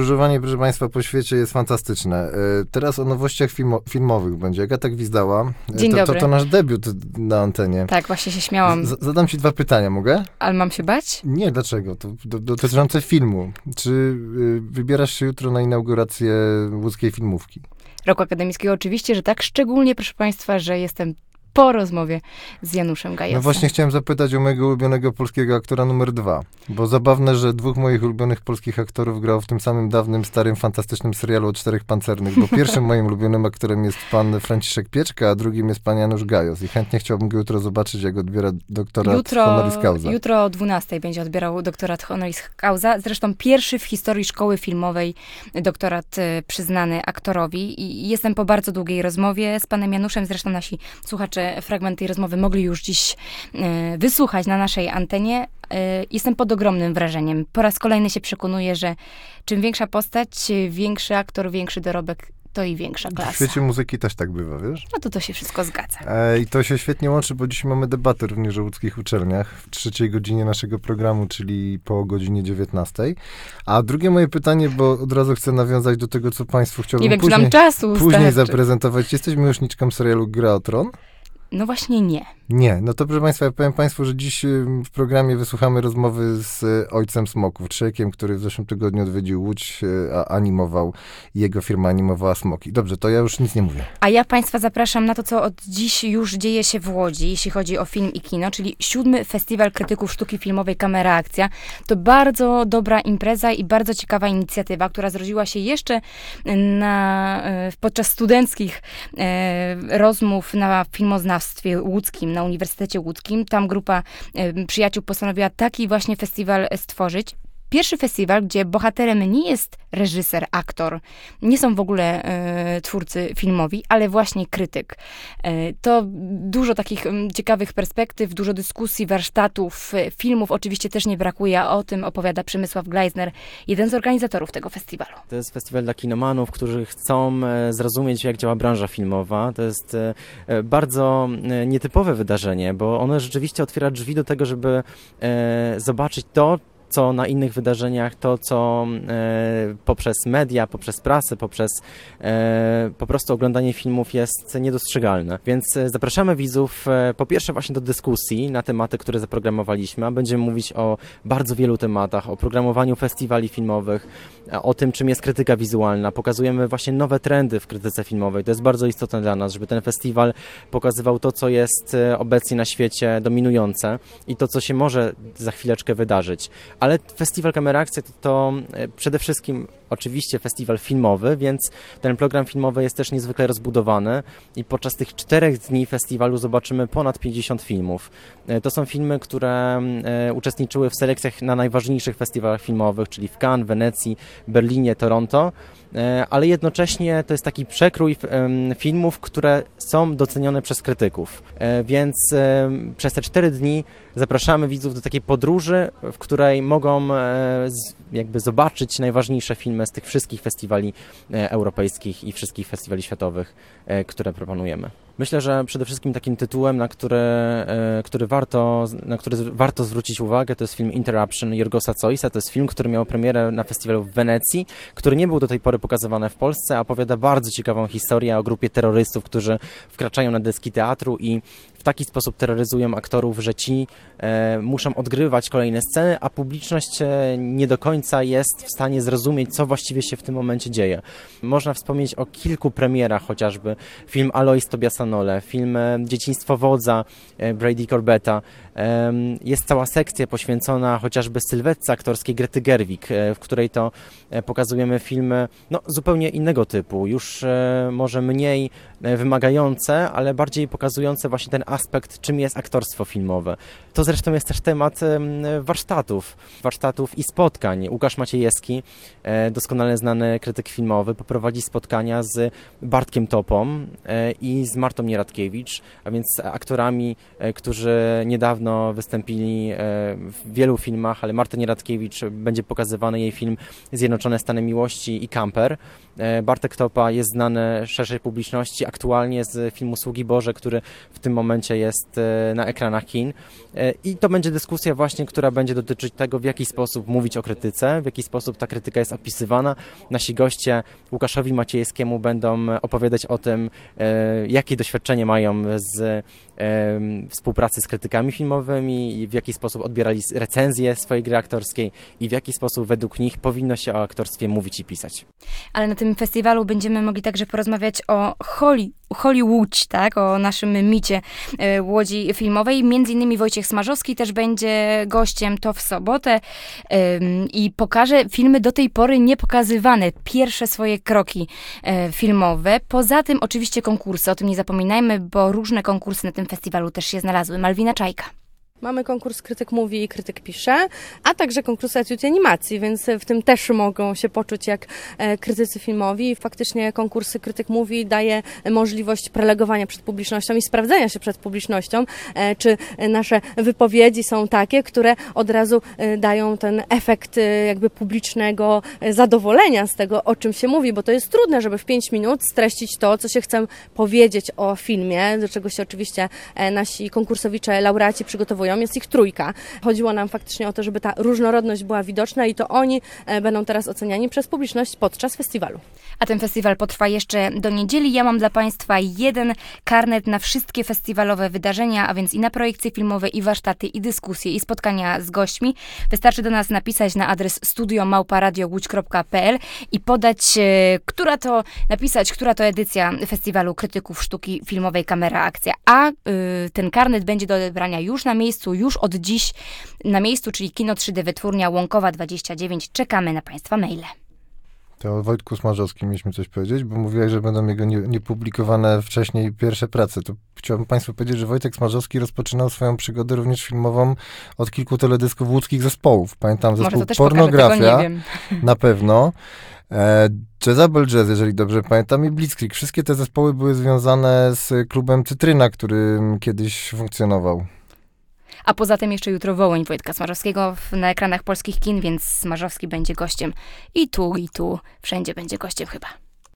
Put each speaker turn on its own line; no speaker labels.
podróżowanie, proszę Państwa, po świecie jest fantastyczne. Teraz o nowościach filmowych będzie. Agata Gwizdała.
Dzień dobry.
To nasz debiut na antenie.
Tak, właśnie się śmiałam.
Zadam Ci 2 pytania, mogę?
Ale mam się bać?
Nie, dlaczego? To dotyczące filmu. Czy wybierasz się jutro na inaugurację łódzkiej filmówki?
Roku Akademickiego oczywiście, że tak. Szczególnie, proszę Państwa, że jestem po rozmowie z Januszem Gajosem.
No właśnie chciałem zapytać o mojego ulubionego polskiego aktora numer 2. Bo zabawne, że 2 moich ulubionych polskich aktorów grało w tym samym dawnym, starym, fantastycznym serialu o 4 pancernych. Bo pierwszym moim ulubionym aktorem jest pan Franciszek Pieczka, a drugim jest pan Janusz Gajos. I chętnie chciałbym go jutro zobaczyć, jak odbiera doktorat honoris causa.
Jutro o 12:00 będzie odbierał doktorat honoris causa. Zresztą pierwszy w historii szkoły filmowej doktorat przyznany aktorowi. I jestem po bardzo długiej rozmowie z panem Januszem. Zresztą nasi słuchacze fragment tej rozmowy mogli już dziś wysłuchać na naszej antenie. Jestem pod ogromnym wrażeniem. Po raz kolejny się przekonuję, że czym większa postać, większy aktor, większy dorobek, to i większa klasa.
W świecie muzyki też tak bywa, wiesz?
No to się wszystko zgadza.
I to się świetnie łączy, bo dzisiaj mamy debatę również o łódzkich uczelniach w 3. godzinie naszego programu, czyli po godzinie 19:00. A drugie moje pytanie, bo od razu chcę nawiązać do tego, co Państwu chciałbym
Nie wiem, czy nam czasu
później zaprezentować. Jesteś miłośniczką serialu Gra o Tron?
No właśnie nie.
Nie, no to proszę Państwa, ja powiem Państwu, że dziś w programie wysłuchamy rozmowy z ojcem Smoków, człowiekiem, który w zeszłym tygodniu odwiedził Łódź, animował, jego firma animowała Smoki. Dobrze, to ja już nic nie mówię.
A ja Państwa zapraszam na to, co od dziś już dzieje się w Łodzi, jeśli chodzi o film i kino, czyli 7. Festiwal Krytyków Sztuki Filmowej Kamera Akcja. To bardzo dobra impreza i bardzo ciekawa inicjatywa, która zrodziła się jeszcze podczas studenckich rozmów na filmoznawstwie łódzkim, na Uniwersytecie Łódzkim. Tam grupa przyjaciół postanowiła taki właśnie festiwal stworzyć. Pierwszy festiwal, gdzie bohaterem nie jest reżyser, aktor, nie są w ogóle twórcy filmowi, ale właśnie krytyk. To dużo takich ciekawych perspektyw, dużo dyskusji, warsztatów, filmów oczywiście też nie brakuje, a o tym opowiada Przemysław Gleisner, jeden z organizatorów tego festiwalu.
To jest festiwal dla kinomanów, którzy chcą zrozumieć, jak działa branża filmowa. To jest bardzo nietypowe wydarzenie, bo ono rzeczywiście otwiera drzwi do tego, żeby zobaczyć to, co na innych wydarzeniach, to co poprzez media, poprzez prasę, poprzez po prostu oglądanie filmów jest niedostrzegalne. Więc zapraszamy widzów po pierwsze właśnie do dyskusji na tematy, które zaprogramowaliśmy, a będziemy mówić o bardzo wielu tematach, o programowaniu festiwali filmowych, o tym, czym jest krytyka wizualna. Pokazujemy właśnie nowe trendy w krytyce filmowej. To jest bardzo istotne dla nas, żeby ten festiwal pokazywał to, co jest obecnie na świecie dominujące i to, co się może za chwileczkę wydarzyć. Ale festiwal Kamera Akcja to przede wszystkim oczywiście festiwal filmowy, więc ten program filmowy jest też niezwykle rozbudowany i podczas tych 4 dni festiwalu zobaczymy ponad 50 filmów. To są filmy, które uczestniczyły w selekcjach na najważniejszych festiwalach filmowych, czyli w Cannes, Wenecji, Berlinie, Toronto, ale jednocześnie to jest taki przekrój filmów, które są docenione przez krytyków. Więc przez te 4 dni zapraszamy widzów do takiej podróży, w której mogą jakby zobaczyć najważniejsze filmy z tych wszystkich festiwali europejskich i wszystkich festiwali światowych, które proponujemy. Myślę, że przede wszystkim takim tytułem, na który warto zwrócić uwagę, to jest film Interruption Jorgosa Coisa. To jest film, który miał premierę na festiwalu w Wenecji, który nie był do tej pory pokazywany w Polsce, a opowiada bardzo ciekawą historię o grupie terrorystów, którzy wkraczają na deski teatru i w taki sposób terroryzują aktorów, że ci muszą odgrywać kolejne sceny, a publiczność nie do końca jest w stanie zrozumieć, co właściwie się w tym momencie dzieje. Można wspomnieć o kilku premierach, chociażby film Alois Tobiasa Nole, film Dzieciństwo wodza Brady Corbetta. Jest cała sekcja poświęcona chociażby sylwetce aktorskiej Grety Gerwig, w której to pokazujemy filmy zupełnie innego typu, już może mniej wymagające, ale bardziej pokazujące właśnie ten aspekt, czym jest aktorstwo filmowe. To zresztą jest też temat warsztatów i spotkań. Łukasz Maciejewski, doskonale znany krytyk filmowy, poprowadzi spotkania z Bartkiem Topą i z Martą Nieradkiewicz, a więc aktorami, którzy niedawno niedawno wystąpili w wielu filmach, ale Martynie Radkiewicz będzie pokazywany jej film Zjednoczone Stany Miłości i Camper. Bartek Topa jest znany szerszej publiczności aktualnie z filmu Sługi Boże, który w tym momencie jest na ekranach kin. I to będzie dyskusja właśnie, która będzie dotyczyć tego, w jaki sposób mówić o krytyce, w jaki sposób ta krytyka jest opisywana. Nasi goście Łukaszowi Maciejskiemu będą opowiadać o tym, jakie doświadczenie mają z współpracy z krytykami filmowymi i w jaki sposób odbierali recenzje swojej gry aktorskiej i w jaki sposób według nich powinno się o aktorstwie mówić i pisać.
Ale na tym festiwalu będziemy mogli także porozmawiać o Hollywood, tak? O naszym micie Łodzi filmowej. Między innymi Wojciech Smarzowski też będzie gościem, to w sobotę, i pokaże filmy do tej pory niepokazywane, pierwsze swoje kroki filmowe. Poza tym oczywiście konkursy, o tym nie zapominajmy, bo różne konkursy na tym festiwalu też się znalazły. Malwina Czajka.
Mamy konkurs Krytyk Mówi i Krytyk Pisze, a także konkurs Etiud Animacji, więc w tym też mogą się poczuć jak krytycy filmowi. Faktycznie konkursy Krytyk Mówi daje możliwość prelegowania przed publicznością i sprawdzenia się przed publicznością, czy nasze wypowiedzi są takie, które od razu dają ten efekt jakby publicznego zadowolenia z tego, o czym się mówi, bo to jest trudne, żeby w 5 minut streścić to, co się chce powiedzieć o filmie, do czego się oczywiście nasi konkursowicze, laureaci przygotowują. Jest ich 3. Chodziło nam faktycznie o to, żeby ta różnorodność była widoczna i to oni będą teraz oceniani przez publiczność podczas festiwalu.
A ten festiwal potrwa jeszcze do niedzieli. Ja mam dla Państwa jeden karnet na wszystkie festiwalowe wydarzenia, a więc i na projekcje filmowe, i warsztaty, i dyskusje, i spotkania z gośćmi. Wystarczy do nas napisać na adres studio@radiołódź.pl i podać, która to edycja Festiwalu Krytyków Sztuki Filmowej Kamera Akcja. A ten karnet będzie do odebrania już na miejscu, już od dziś na miejscu, czyli Kino 3D Wytwórnia Łąkowa 29. Czekamy na Państwa maile.
To o Wojtku Smarzowskim mieliśmy coś powiedzieć, bo mówiłeś, że będą jego niepublikowane wcześniej pierwsze prace. To chciałbym Państwu powiedzieć, że Wojtek Smarzowski rozpoczynał swoją przygodę również filmową od kilku teledysków łódzkich zespołów. Pamiętam zespół Pornografia,
pokażę, tego nie wiem.
Na pewno. Jezabel Jazz, jeżeli dobrze pamiętam, i Blitzkrieg. Wszystkie te zespoły były związane z klubem Cytryna, który kiedyś funkcjonował.
A poza tym jeszcze jutro Wołyń Wojtka Smarzowskiego na ekranach polskich kin, więc Smarzowski będzie gościem i tu, wszędzie będzie gościem chyba.